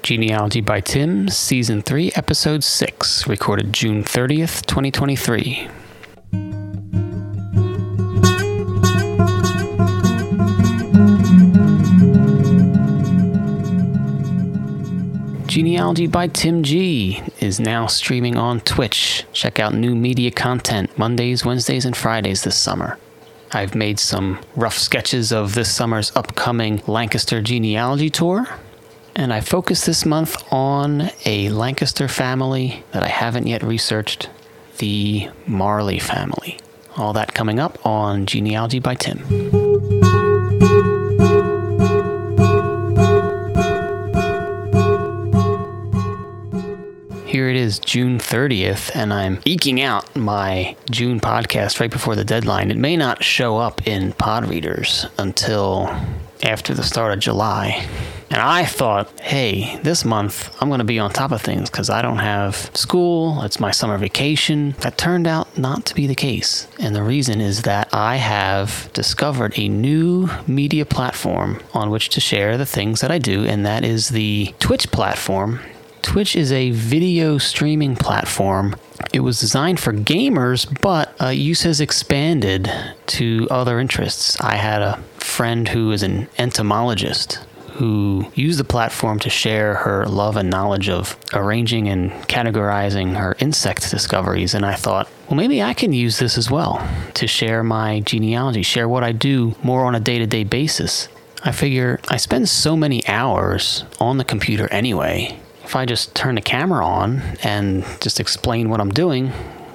Genealogy by Tim, Season 3, Episode 6, recorded June 30th, 2023. Genealogy by Tim G is now streaming on Twitch. Check out new media content Mondays, Wednesdays, and Fridays this summer. I've made some rough sketches of this summer's upcoming Lancaster genealogy tour, and I focused this month on a Lancaster family that I haven't yet researched, the Marley family. All that coming up on Genealogy by Tim. Here it is, June 30th, and I'm eking out my June podcast right before the deadline. It may not show up in pod readers until after the start of July. And I thought, hey, this month I'm going to be on top of things because I don't have school. It's my summer vacation. That turned out not to be the case. And the reason is that I have discovered a new media platform on which to share the things that I do, and that is the Twitch platform. Twitch is a video streaming platform. It was designed for gamers, but use has expanded to other interests. I had a friend who is an entomologist who used the platform to share her love and knowledge of arranging and categorizing her insect discoveries. And I thought, well, maybe I can use this as well to share my genealogy, share what I do more on a day-to-day basis. I figure I spend so many hours on the computer anyway. If I just turn the camera on and just explain what I'm doing,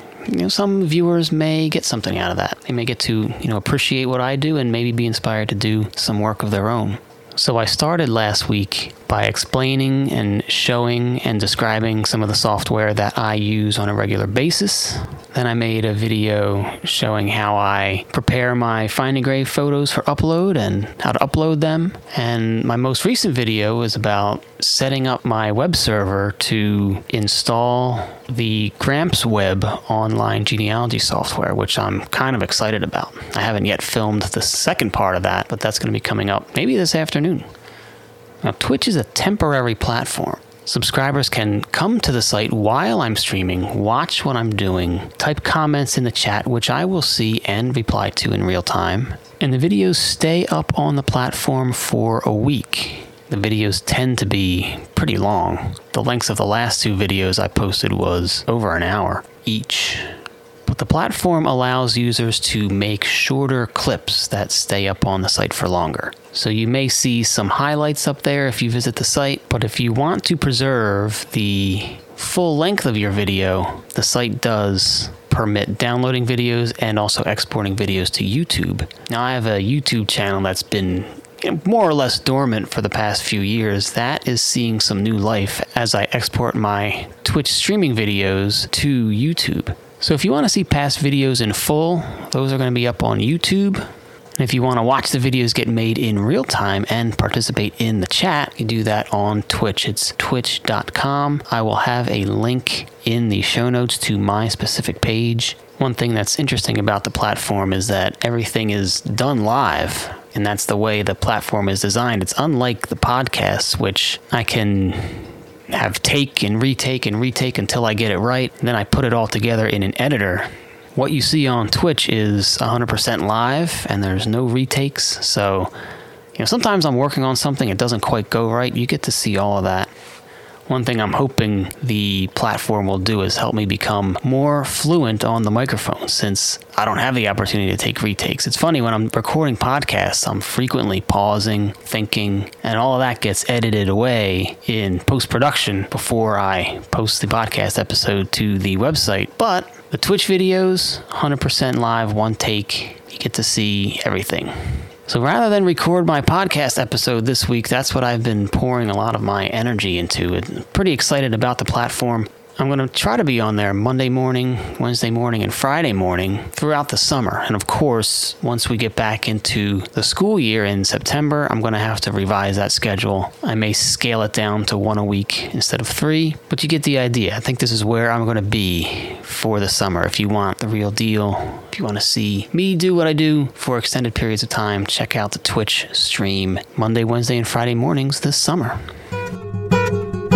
some viewers may get something out of that. They may get to, appreciate what I do and maybe be inspired to do some work of their own. So I started last week by explaining and showing and describing some of the software that I use on a regular basis. Then I made a video showing how I prepare my Find and Grave photos for upload and how to upload them. And my most recent video was about setting up my web server to install the Gramps Web online genealogy software, which I'm kind of excited about. I haven't yet filmed the second part of that, but that's going to be coming up maybe this afternoon. Now, Twitch is a temporary platform. Subscribers can come to the site while I'm streaming, watch what I'm doing, type comments in the chat, which I will see and reply to in real time. And the videos stay up on the platform for a week. The videos tend to be pretty long. The lengths of the last two videos I posted was over an hour each. But the platform allows users to make shorter clips that stay up on the site for longer. So you may see some highlights up there if you visit the site, but if you want to preserve the full length of your video, the site does permit downloading videos and also exporting videos to YouTube. Now, I have a YouTube channel that's been more or less dormant for the past few years. That is seeing some new life as I export my Twitch streaming videos to YouTube. So if you want to see past videos in full, those are going to be up on YouTube. And if you want to watch the videos get made in real time and participate in the chat, you do that on Twitch. It's twitch.com. I will have a link in the show notes to my specific page. One thing that's interesting about the platform is that everything is done live, and that's the way the platform is designed. It's unlike the podcasts, which I can have take and retake until I get it right. And then I put it all together in an editor. What you see on Twitch is 100% live and there's no retakes. So, sometimes I'm working on something, it doesn't quite go right. You get to see all of that. One thing I'm hoping the platform will do is help me become more fluent on the microphone, since I don't have the opportunity to take retakes. It's funny, when I'm recording podcasts, I'm frequently pausing, thinking, and all of that gets edited away in post-production before I post the podcast episode to the website. But the Twitch videos, 100% live, one take, you get to see everything. So rather than record my podcast episode this week, that's what I've been pouring a lot of my energy into. I'm pretty excited about the platform. I'm going to try to be on there Monday morning, Wednesday morning, and Friday morning throughout the summer. And of course, once we get back into the school year in September, I'm going to have to revise that schedule. I may scale it down to 1 a week instead of 3, but you get the idea. I think this is where I'm going to be for the summer. If you want the real deal, if you want to see me do what I do for extended periods of time, check out the Twitch stream Monday, Wednesday, and Friday mornings this summer.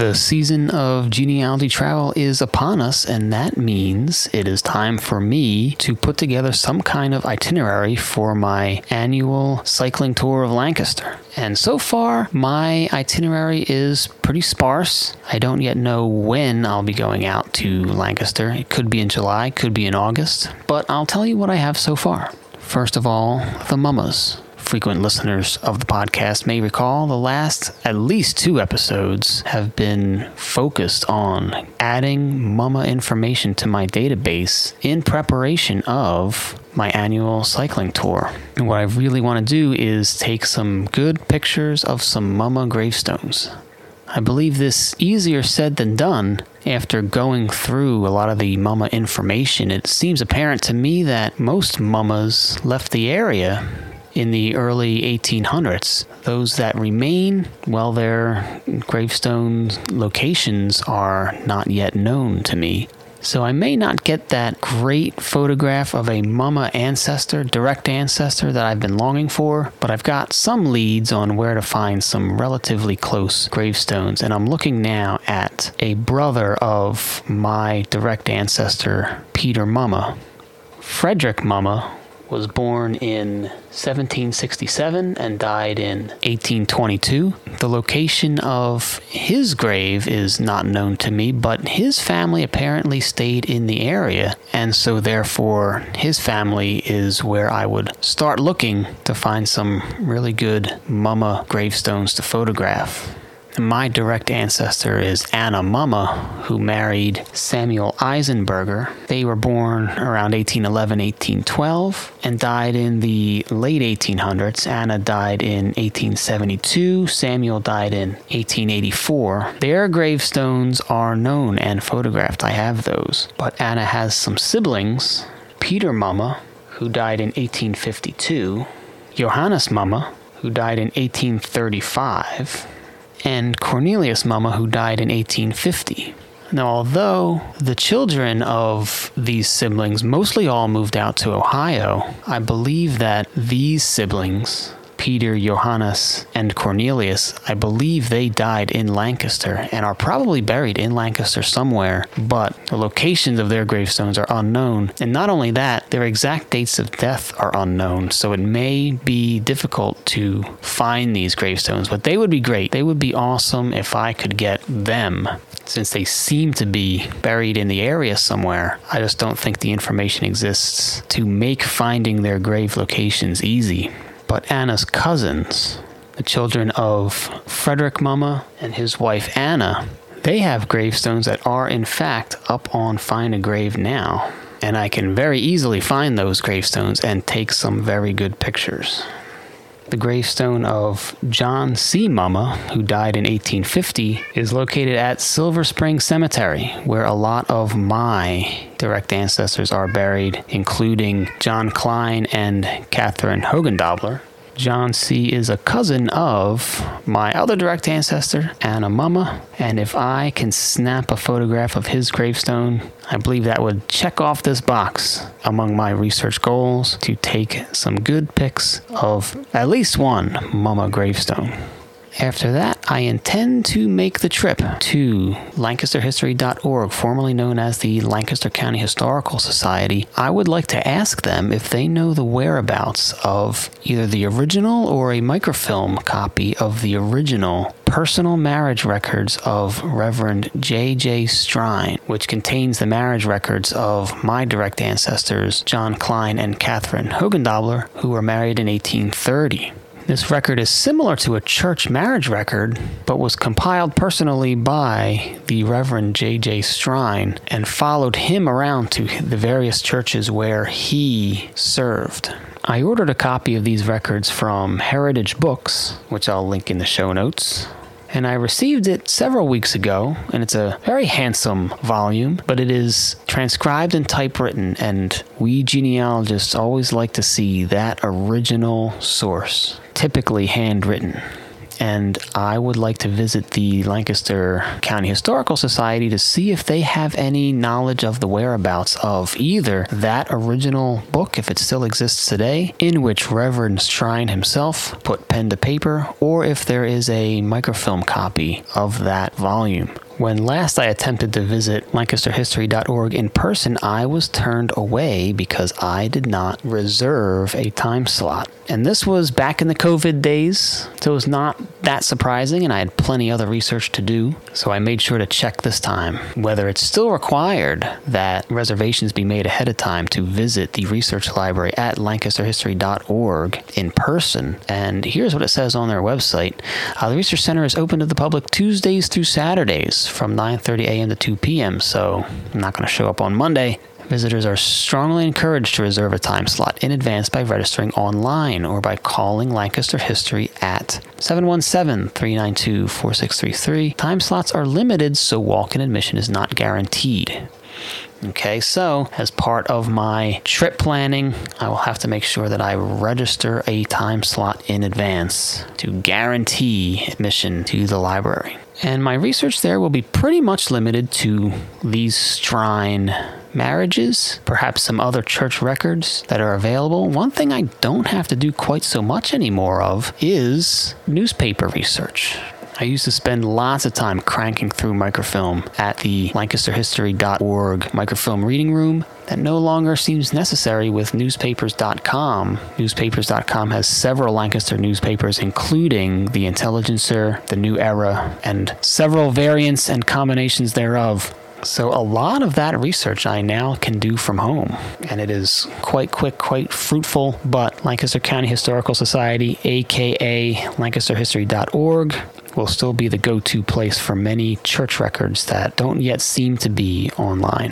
The season of genealogy travel is upon us, and that means it is time for me to put together some kind of itinerary for my annual cycling tour of Lancaster. And so far, my itinerary is pretty sparse. I don't yet know when I'll be going out to Lancaster. It could be in July, could be in August, but I'll tell you what I have so far. First of all, the Mummas. Frequent listeners of the podcast may recall the last at least 2 episodes have been focused on adding Mumma information to my database in preparation of my annual cycling tour. And what I really want to do is take some good pictures of some Mumma gravestones. I believe this easier said than done. After going through a lot of the Mumma information, it seems apparent to me that most Mummas left the area in the early 1800s. Those that remain, well, their gravestone locations are not yet known to me. So I may not get that great photograph of a Mumma ancestor, direct ancestor that I've been longing for, but I've got some leads on where to find some relatively close gravestones, and I'm looking now at a brother of my direct ancestor, Peter Mumma. Frederick Mumma was born in 1767 and died in 1822. The location of his grave is not known to me, but his family apparently stayed in the area, and so therefore his family is where I would start looking to find some really good Mumma gravestones to photograph. My direct ancestor is Anna Mumma, who married Samuel Eisenberger. They were born around 1811, 1812, and died in the late 1800s. Anna died in 1872. Samuel died in 1884. Their gravestones are known and photographed. I have those. But Anna has some siblings. Peter Mumma, who died in 1852. Johannes Mumma, who died in 1835. And Cornelius Mumma, who died in 1850. Now, although the children of these siblings mostly all moved out to Ohio, I believe that these siblings, Peter, Johannes, and Cornelius, I believe they died in Lancaster and are probably buried in Lancaster somewhere, but the locations of their gravestones are unknown. And not only that, their exact dates of death are unknown, so it may be difficult to find these gravestones, but they would be great. They would be awesome if I could get them, since they seem to be buried in the area somewhere. I just don't think the information exists to make finding their grave locations easy. But Anna's cousins, the children of Frederick Mumma and his wife Anna, they have gravestones that are in fact up on Find a Grave now. And I can very easily find those gravestones and take some very good pictures. The gravestone of John C. Mumma, who died in 1850, is located at Silver Spring Cemetery, where a lot of my direct ancestors are buried, including John Klein and Catherine Hogendobler. John C. is a cousin of my other direct ancestor, Anna Mumma, and if I can snap a photograph of his gravestone, I believe that would check off this box among my research goals to take some good pics of at least one Mumma gravestone. After that, I intend to make the trip to LancasterHistory.org, formerly known as the Lancaster County Historical Society. I would like to ask them if they know the whereabouts of either the original or a microfilm copy of the original personal marriage records of Reverend J.J. Strine, which contains the marriage records of my direct ancestors, John Klein and Catherine Hogendobler, who were married in 1830. This record is similar to a church marriage record, but was compiled personally by the Reverend J.J. Strine and followed him around to the various churches where he served. I ordered a copy of these records from Heritage Books, which I'll link in the show notes. And I received it several weeks ago, and it's a very handsome volume, but it is transcribed and typewritten, and we genealogists always like to see that original source, typically handwritten. and I would like to visit the Lancaster County Historical Society to see if they have any knowledge of the whereabouts of either that original book, if it still exists today, in which Reverend Strine himself put pen to paper, or if there is a microfilm copy of that volume. When last I attempted to visit lancasterhistory.org in person, I was turned away because I did not reserve a time slot. And this was back in the COVID days, so it was not that surprising, and I had plenty other research to do. So I made sure to check this time whether it's still required that reservations be made ahead of time to visit the research library at lancasterhistory.org in person. And here's what it says on their website. The Research Center is open to the public Tuesdays through Saturdays from 9:30 a.m. to 2 p.m., so I'm not going to show up on Monday. Visitors are strongly encouraged to reserve a time slot in advance by registering online or by calling Lancaster History at 717-392-4633. Time slots are limited, so walk-in admission is not guaranteed. Okay, so as part of my trip planning, I will have to make sure that I register a time slot in advance to guarantee admission to the library. And my research there will be pretty much limited to these Strine marriages, perhaps some other church records that are available. One thing I don't have to do quite so much anymore of is newspaper research. I used to spend lots of time cranking through microfilm at the lancasterhistory.org microfilm reading room. That no longer seems necessary with newspapers.com. Newspapers.com has several Lancaster newspapers, including The Intelligencer, The New Era, and several variants and combinations thereof. So a lot of that research I now can do from home, and it is quite quick, quite fruitful. But Lancaster County Historical Society, aka lancasterhistory.org, will still be the go-to place for many church records that don't yet seem to be online.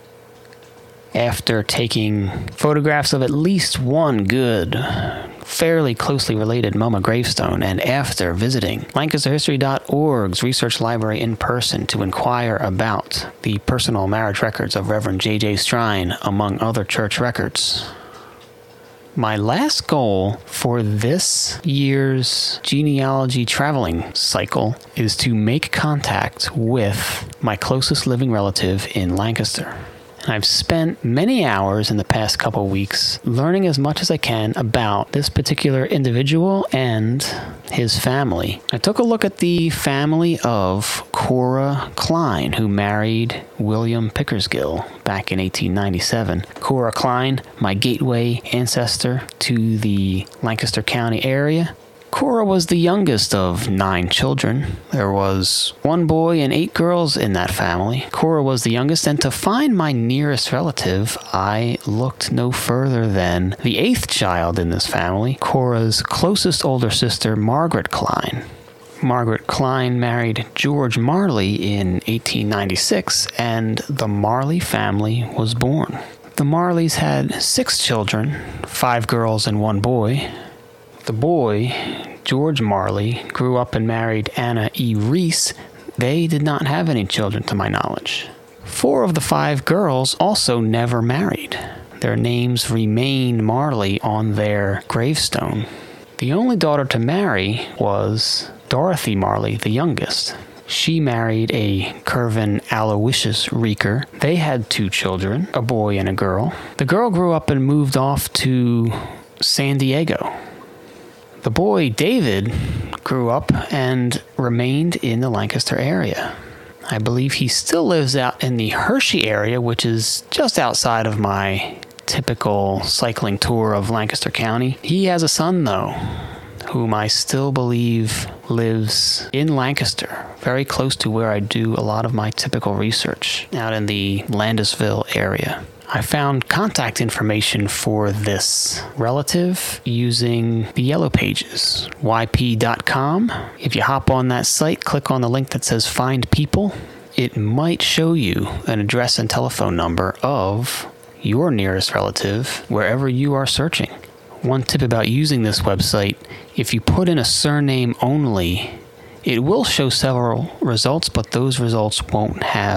After taking photographs of at least one good, fairly closely related MoMA gravestone, and after visiting lancasterhistory.org's research library in person to inquire about the personal marriage records of Reverend J.J. Strine, among other church records, my last goal for this year's genealogy traveling cycle is to make contact with my closest living relative in Lancaster. I've spent many hours in the past couple weeks learning as much as I can about this particular individual and his family. I took a look at the family of Cora Klein, who married William Pickersgill back in 1897. Cora Klein, my gateway ancestor to the Lancaster County area. Cora was the youngest of 9 children. There was 1 boy and 8 girls in that family. Cora was the youngest, and to find my nearest relative, I looked no further than the 8th child in this family, Cora's closest older sister, Margaret Klein. Margaret Klein married George Marley in 1896, and the Marley family was born. The Marleys had 6 children, 5 girls and 1 boy. The boy, George Marley, grew up and married Anna E. Reese. They did not have any children to my knowledge. 4 of the 5 girls also never married. Their names remain Marley on their gravestone. The only daughter to marry was Dorothy Marley, the youngest. She married a Curvin Aloysius Reeker. They had 2 children, a boy and a girl. The girl grew up and moved off to San Diego. The boy, David, grew up and remained in the Lancaster area. I believe he still lives out in the Hershey area, which is just outside of my typical cycling tour of Lancaster County. He has a son, though, whom I still believe lives in Lancaster, very close to where I do a lot of my typical research, out in the Landisville area. I found contact information for this relative using the Yellow Pages, yp.com. If you hop on that site, click on the link that says Find People, it might show you an address and telephone number of your nearest relative wherever you are searching. One tip about using this website, if you put in a surname only, it will show several results, but those results won't have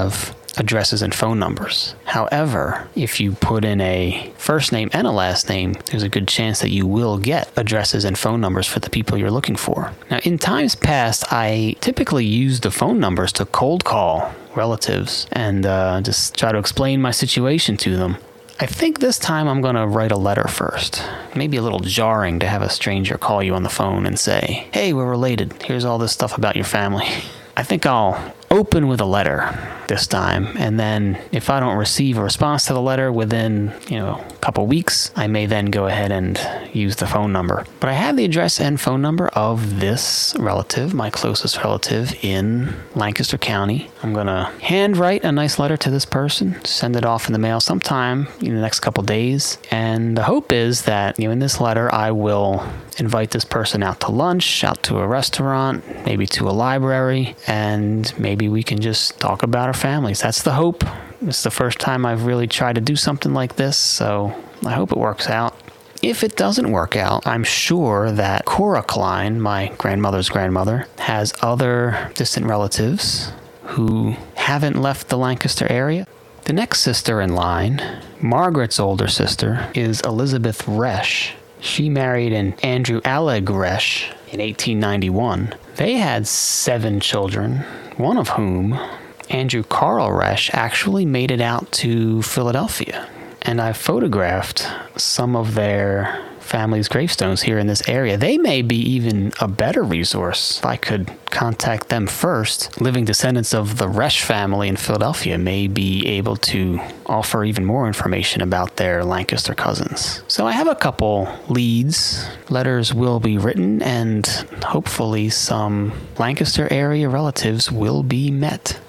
addresses and phone numbers. However, if you put in a first name and a last name, there's a good chance that you will get addresses and phone numbers for the people you're looking for. Now, in times past, I typically used the phone numbers to cold call relatives and just try to explain my situation to them. I think this time I'm going to write a letter first. Maybe a little jarring to have a stranger call you on the phone and say, "Hey, we're related. Here's all this stuff about your family." I think I'll open with a letter this time, and then if I don't receive a response to the letter within, a couple weeks, I may then go ahead and use the phone number. But I have the address and phone number of this relative, my closest relative in Lancaster County. I'm going to handwrite a nice letter to this person, send it off in the mail sometime in the next couple days, and the hope is that, in this letter, I will invite this person out to lunch, out to a restaurant, maybe to a library, and maybe we can just talk about our families. That's the hope. It's the first time I've really tried to do something like this, so I hope it works out. If it doesn't work out, I'm sure that Cora Klein, my grandmother's grandmother, has other distant relatives who haven't left the Lancaster area. The next sister in line, Margaret's older sister, is Elizabeth Resch. She married an Andrew Alleg Resch in 1891. They had 7 children, one of whom, Andrew Carl Resch, actually made it out to Philadelphia. And I photographed some of their family's gravestones here in this area. They may be even a better resource. If I could contact them first, living descendants of the Resch family in Philadelphia may be able to offer even more information about their Lancaster cousins. So I have a couple leads. Letters will be written, and hopefully some Lancaster area relatives will be met.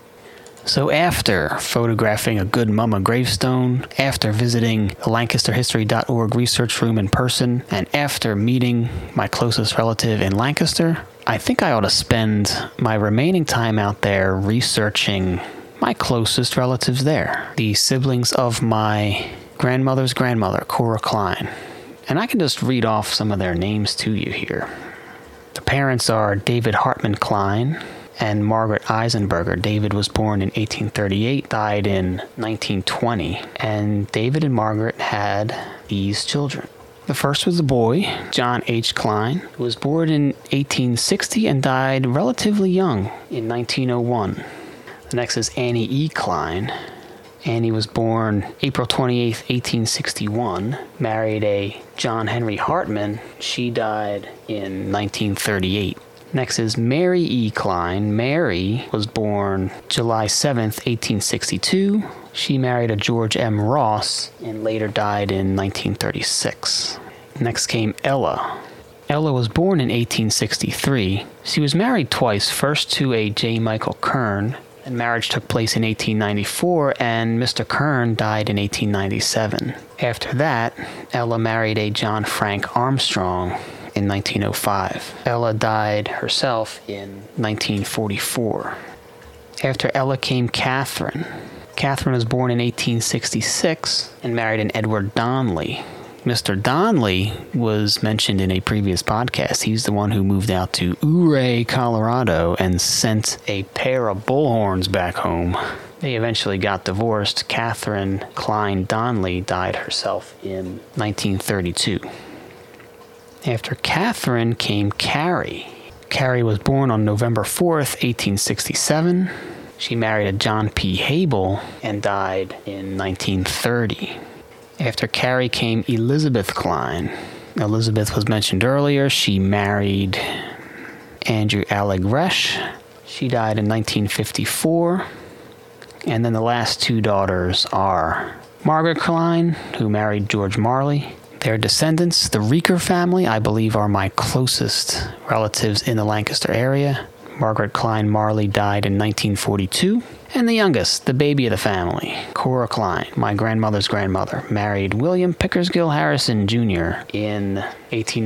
So after photographing a good mama gravestone, after visiting the LancasterHistory.org research room in person, and after meeting my closest relative in Lancaster, I think I ought to spend my remaining time out there researching my closest relatives there, the siblings of my grandmother's grandmother, Cora Klein. And I can just read off some of their names to you here. The parents are David Hartman Klein and Margaret Eisenberger. David was born in 1838, died in 1920, and David and Margaret had these children. The first was a boy, John H. Klein, who was born in 1860 and died relatively young in 1901. The next is Annie E. Klein. Annie was born April 28, 1861, married a John Henry Hartman. She died in 1938. Next is Mary E. Klein. Mary was born July 7th, 1862. She married a George M. Ross and later died in 1936. Next came Ella. Ella was born in 1863. She was married twice, first to a J. Michael Kern, and marriage took place in 1894, and Mr. Kern died in 1897. After that, Ella married a John Frank Armstrong in 1905. Ella died herself in 1944. After Ella came Catherine. Catherine was born in 1866 and married an Edward Donnelly. Mr. Donnelly was mentioned in a previous podcast. He's the one who moved out to Ouray, Colorado, and sent a pair of bullhorns back home. They eventually got divorced. Catherine Klein Donnelly died herself in 1932. After Catherine came Carrie. Carrie was born on November 4th, 1867. She married a John P. Hable and died in 1930. After Carrie came Elizabeth Klein. Elizabeth was mentioned earlier. She married Andrew Alleg Resch. She died in 1954. And then the last 2 daughters are Margaret Klein, who married George Marley. Their descendants, the Reeker family, I believe are my closest relatives in the Lancaster area. Margaret Klein Marley died in 1942. And the youngest, the baby of the family, Cora Klein, my grandmother's grandmother, married William Pickersgill Harrison Jr. in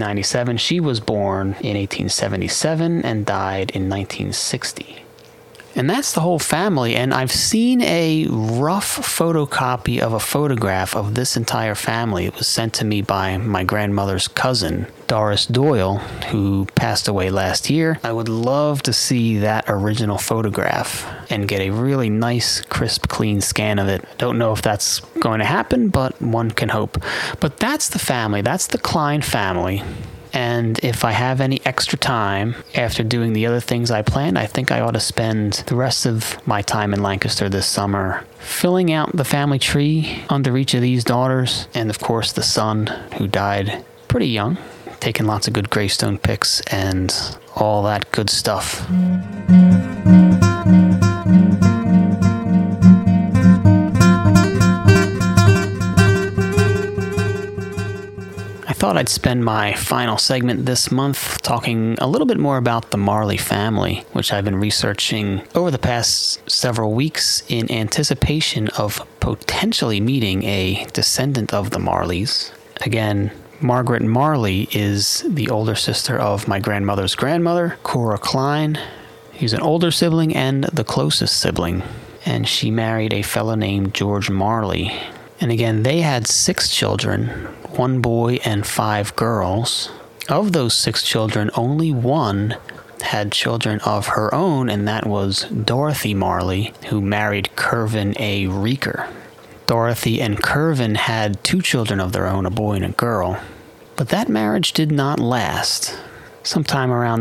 1897. She was born in 1877 and died in 1960. And that's the whole family. And I've seen a rough photocopy of a photograph of this entire family. It was sent to me by my grandmother's cousin, Doris Doyle, who passed away last year. I would love to see that original photograph and get a really nice, crisp, clean scan of it. Don't know if that's going to happen, but one can hope. But that's the family. That's the Klein family. And if I have any extra time after doing the other things I planned, I think I ought to spend the rest of my time in Lancaster this summer filling out the family tree under each of these daughters, and of course the son, who died pretty young, taking lots of good gravestone pics and all that good stuff. I thought I'd spend my final segment this month talking a little bit more about the Marley family, which I've been researching over the past several weeks in anticipation of potentially meeting a descendant of the Marleys. Again, Margaret Marley is the older sister of my grandmother's grandmother, Cora Klein. She's an older sibling and the closest sibling, and she married a fellow named George Marley. And again, they had 6 children, 1 boy and 5 girls. Of those 6 children, only one had children of her own, and that was Dorothy Marley, who married Curvin A. Reeker. Dorothy and Curvin had 2 children of their own, a boy and a girl. But that marriage did not last. Sometime around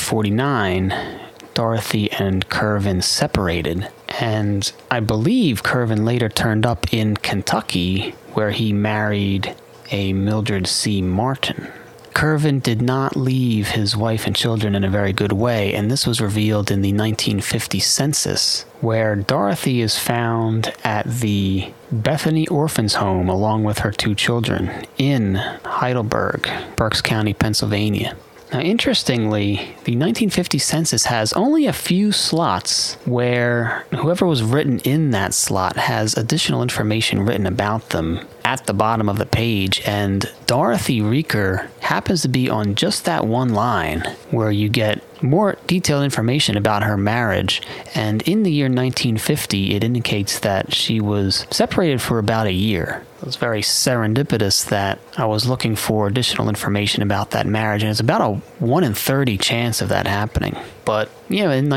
1949, Dorothy and Curvin separated, and I believe Curvin later turned up in Kentucky, where he married a Mildred C. Martin. Curvin did not leave his wife and children in a very good way, and this was revealed in the 1950 census, where Dorothy is found at the Bethany Orphans Home along with her 2 children in Heidelberg, Berks County, Pennsylvania. Now, interestingly, the 1950 census has only a few slots where whoever was written in that slot has additional information written about them at the bottom of the page, and Dorothy Reeker happens to be on just that one line where you get more detailed information about her marriage. And in the year 1950, it indicates that she was separated for about a year. It was very serendipitous that I was looking for additional information about that marriage, and it's about a 1 in 30 chance of that happening. But, in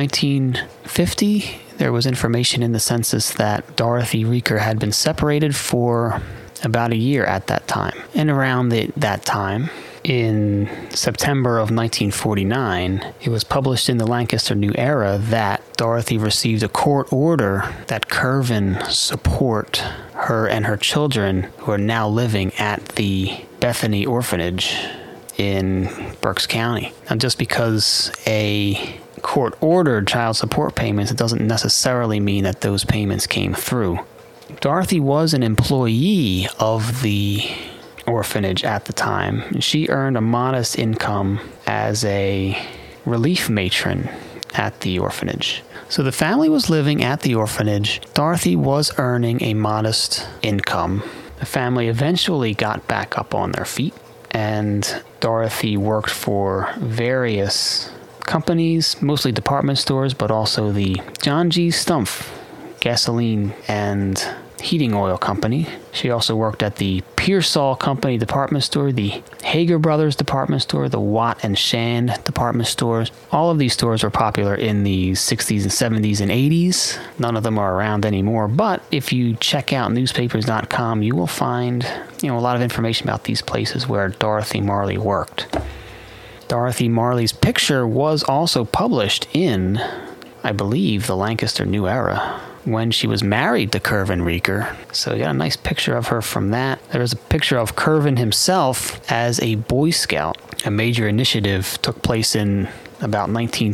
1950, there was information in the census that Dorothy Reeker had been separated for about a year at that time. And around that time, in September of 1949, it was published in the Lancaster New Era that Dorothy received a court order that Curvin support her and her children, who are now living at the Bethany Orphanage in Berks County. Now, just because a court ordered child support payments, it doesn't necessarily mean that those payments came through. Dorothy was an employee of the orphanage at the time. She earned a modest income as a relief matron at the orphanage. So the family was living at the orphanage. Dorothy was earning a modest income. The family eventually got back up on their feet, and Dorothy worked for various companies, mostly department stores, but also the John G. Stumpf gasoline and heating oil company. She also worked at the Pearsall Company department store, the Hager Brothers department store, the Watt and Shand department stores. All of these stores were popular in the 60s and 70s and 80s. None of them are around anymore, but if you check out newspapers.com, you will find a lot of information about these places where Dorothy Marley worked. Dorothy Marley's picture was also published in, I believe, the Lancaster New Era when she was married to Curvin Reeker. So you got a nice picture of her from that. There was a picture of Curvin himself as a Boy Scout. A major initiative took place in about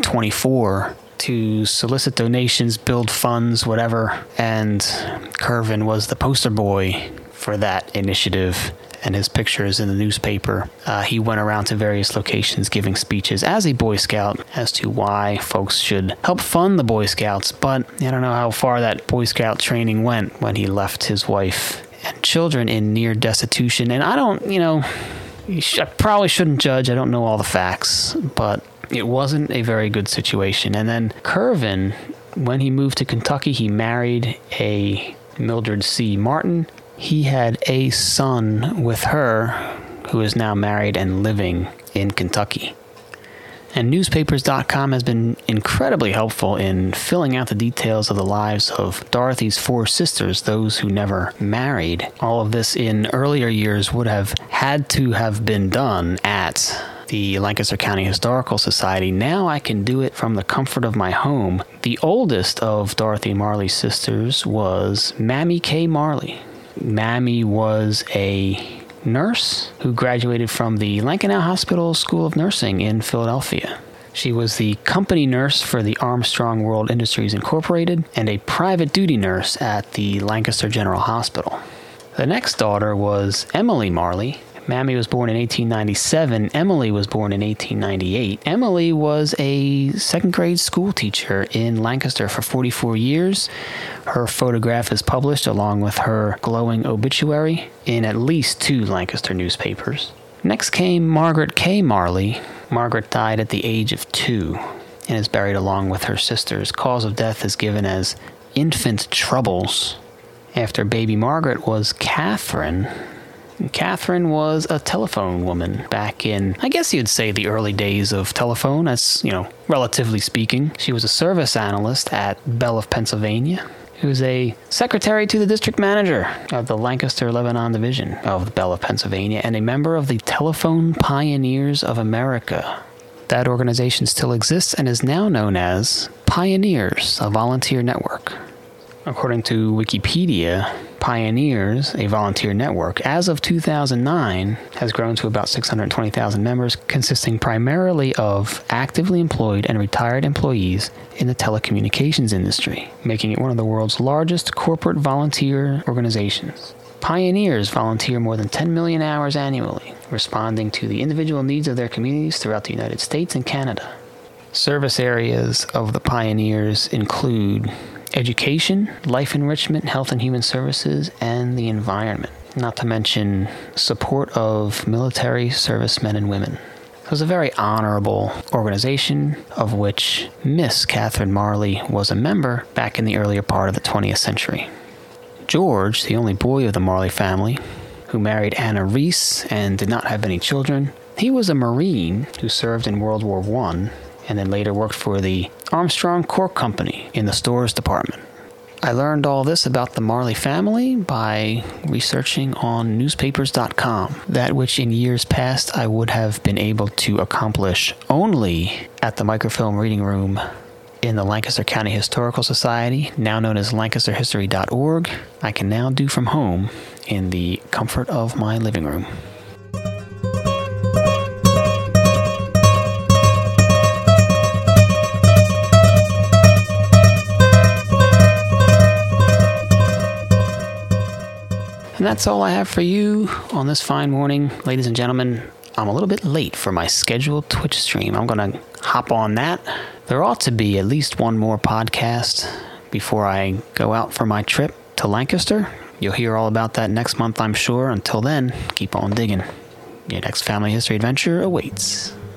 1924 to solicit donations, build funds, whatever. And Curvin was the poster boy for that initiative, and his picture is in the newspaper. He went around to various locations giving speeches as a Boy Scout as to why folks should help fund the Boy Scouts, but I don't know how far that Boy Scout training went when he left his wife and children in near destitution. And I don't, I probably shouldn't judge. I don't know all the facts, but it wasn't a very good situation. And then Curvin When he moved to Kentucky, he married a Mildred C. Martin. He had a son with her, who is now married and living in Kentucky. And newspapers.com has been incredibly helpful in filling out the details of the lives of Dorothy's 4 sisters, those who never married. All of this in earlier years would have had to have been done at the Lancaster County Historical Society. Now I can do it from the comfort of my home. The oldest of Dorothy Marley's sisters was Mammy K. Marley. Mammy was a nurse who graduated from the Lankenau Hospital School of Nursing in Philadelphia. She was the company nurse for the Armstrong World Industries Incorporated and a private duty nurse at the Lancaster General Hospital. The next daughter was Emily Marley. Mammy was born in 1897. Emily was born in 1898. Emily was a second grade school teacher in Lancaster for 44 years. Her photograph is published along with her glowing obituary in at least 2 Lancaster newspapers. Next came Margaret K. Marley. Margaret died at the age of 2 and is buried along with her sisters. Cause of death is given as infant troubles. After baby Margaret was Catherine. Catherine was a telephone woman back in, I guess you'd say, the early days of telephone, as, relatively speaking. She was a service analyst at Bell of Pennsylvania. She was a secretary to the district manager of the Lancaster-Lebanon Division of Bell of Pennsylvania and a member of the Telephone Pioneers of America. That organization still exists and is now known as Pioneers, a volunteer network. According to Wikipedia, Pioneers, a volunteer network, as of 2009, has grown to about 620,000 members, consisting primarily of actively employed and retired employees in the telecommunications industry, making it one of the world's largest corporate volunteer organizations. Pioneers volunteer more than 10 million hours annually, responding to the individual needs of their communities throughout the United States and Canada. Service areas of the Pioneers include education, life enrichment, health and human services, and the environment, not to mention support of military servicemen and women. It was a very honorable organization of which Miss Catherine Marley was a member back in the earlier part of the 20th century. George, the only boy of the Marley family, who married Anna Reese and did not have any children, he was a Marine who served in World War I and then later worked for the Armstrong Cork Company in the stores department. I learned all this about the Marley family by researching on newspapers.com, that which in years past I would have been able to accomplish only at the microfilm reading room in the Lancaster County Historical Society, now known as lancasterhistory.org. I can now do from home in the comfort of my living room. And that's all I have for you on this fine morning. Ladies and gentlemen, I'm a little bit late for my scheduled Twitch stream. I'm going to hop on that. There ought to be at least one more podcast before I go out for my trip to Lancaster. You'll hear all about that next month, I'm sure. Until then, keep on digging. Your next family history adventure awaits.